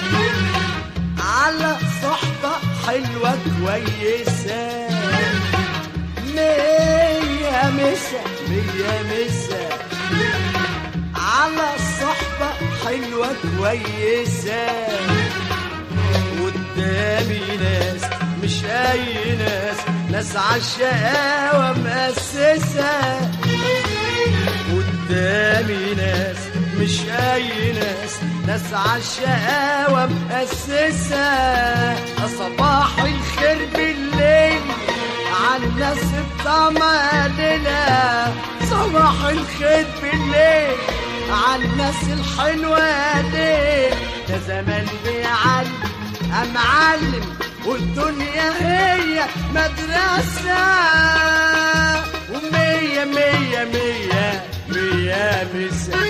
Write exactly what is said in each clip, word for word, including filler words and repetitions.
على صحبة حلوة كويسة، مية مسا مية مسا على صحبة حلوة كويسة. قدامي ناس مش أي ناس، ناس عالشقاوة مؤسسة. قدامي ناس مش أي ناس، ناس عالشقاوة مؤسسة. صباح الخير بالليل عالناس بضماننا، صباح الخير بالليل عالناس الحلوة دي. ده زمان بيعلم أمعلم والدنيا هي مدرسة، ومية مية مية مية مسا.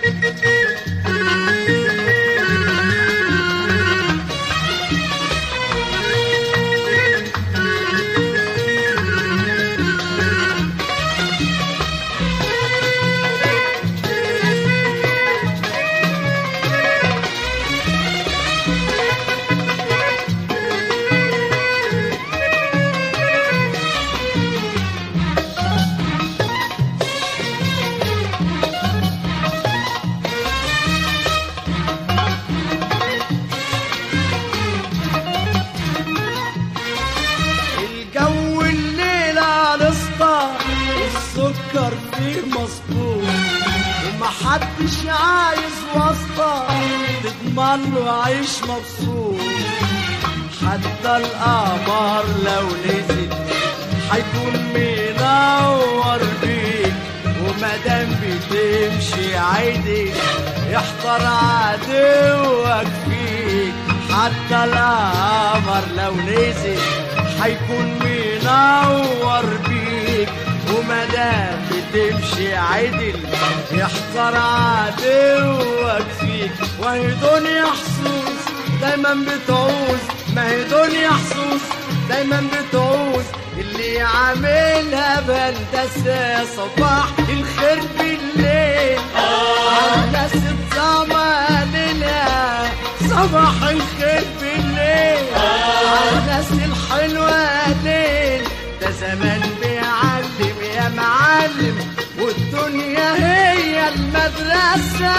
السكر فيه مظبوط ومحدش عايز واسطة، تضمن له عيش مبسوط. حتى القمر لو نزل حيكون منور بيك، ومادام بتمشي عيدك يحضر عدوك فيك. حتى القمر لو نزل حيكون منور بيك، ومادام بتمشي عدل يحضر عدوك فيك. وهي دنيا حظوظ دايما بتعوز، ما هي دنيا حظوظ دايما بتعوز اللي عاملها بهندسة. صباح الخير بالليل عالناس بضماننا، صباح الخير بالليل عالناس الحلوة ليل. ده زمان بيعلم يا معلم والدنيا هي المدرسة،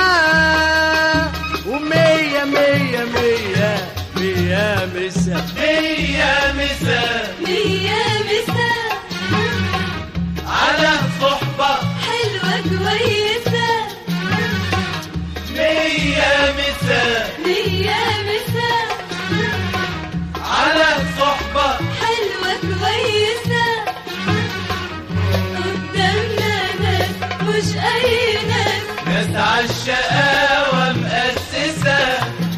ومية مية مية مية مسا مية مسا مية مسا على صحبة حلوة كويسة. مية مسا مية مسا على صحبة حلوة كويسة. قدامنا ناس مش أي ناس، ناس عالشقاوة مؤسسة.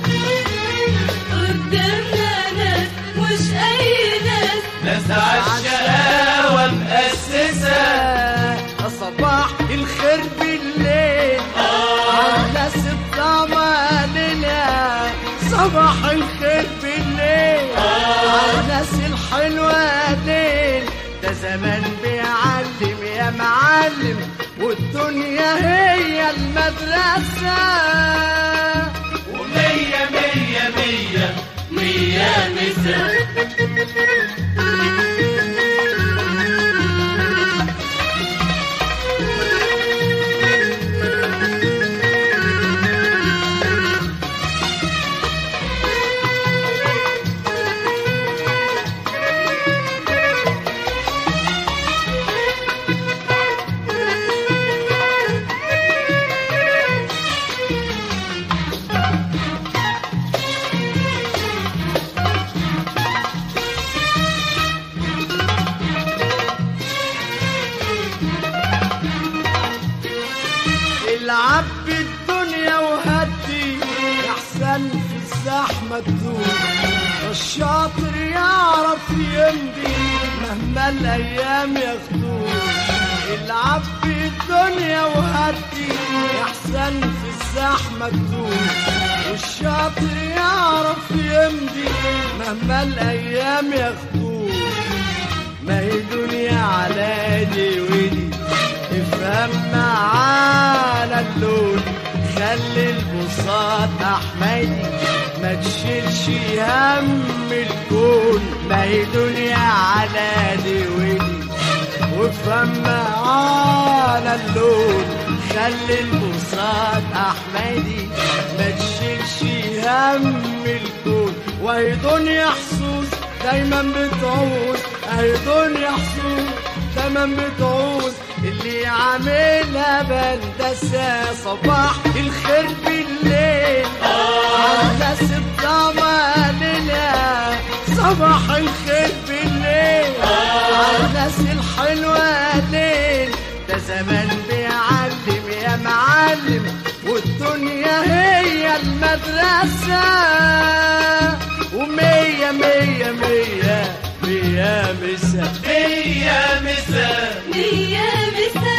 قدامنا ناس مش أي ناس، ناس عالشقاوة مؤسسة. صباح الخير بالليل عالناس بضماننا، صباح الخير بالليل عالناس الحلوة ليل. ده زمان بيعلم يا معلم والدنيا هي المدرسة، ومية مية مية مية مسا. العب الدنيا وهدي احسن في الزحمة تدوم، الشاطر يعرف يمضي مهما الايام ياخدوه. العب الدنيا وهدي احسن في الزحمة تدوم، والشاطر يعرف يمضي مهما الايام ياخدوه. ما هي دنيا على دي ودي، افهم معانا اللون، خلي البساط احمدي ما تشيلش هم الكون، ما هي دنيا على دي ودي، وافهم على اللون، خلي البساط احمدي. ما تشيلش هم الكون، وهي دنيا حظوظ دايما بتعوز، اهي دنيا حظوظ دايما بتعوز، اللي عاملها بندسة. صباح الخير بالليل على ست عمالنا، صباح الخير بالليل على الناس الحلوة ليل. ده زمان بيعلم يا معلم، والدنيا هي المدرسة، ومية مية مية مية مسا مية مسا مية مسا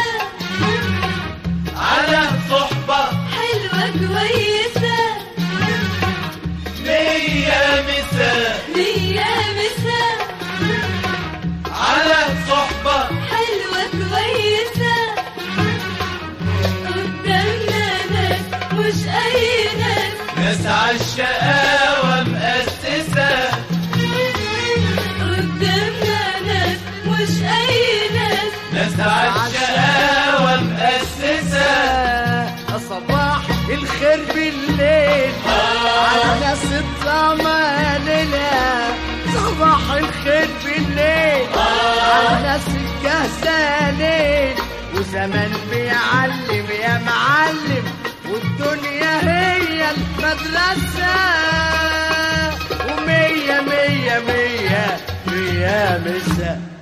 على صحبة حلوة كويسة. مية مسا مية مسا على صحبة حلوة كويسة. قدامنا ناس مش أي ناس، ناس عالشقاوة مؤسسة. قدامنا ناس مش أي ناس، ناس عالشقاوة مؤسسة. صباح الخير بالليل على ناس الضماننا، صباح الخير بالليل على ناس الكهسانين. وزمان بيعلم يا معلم، والدنيا هي المدرسة، ومية مية مية مية مسا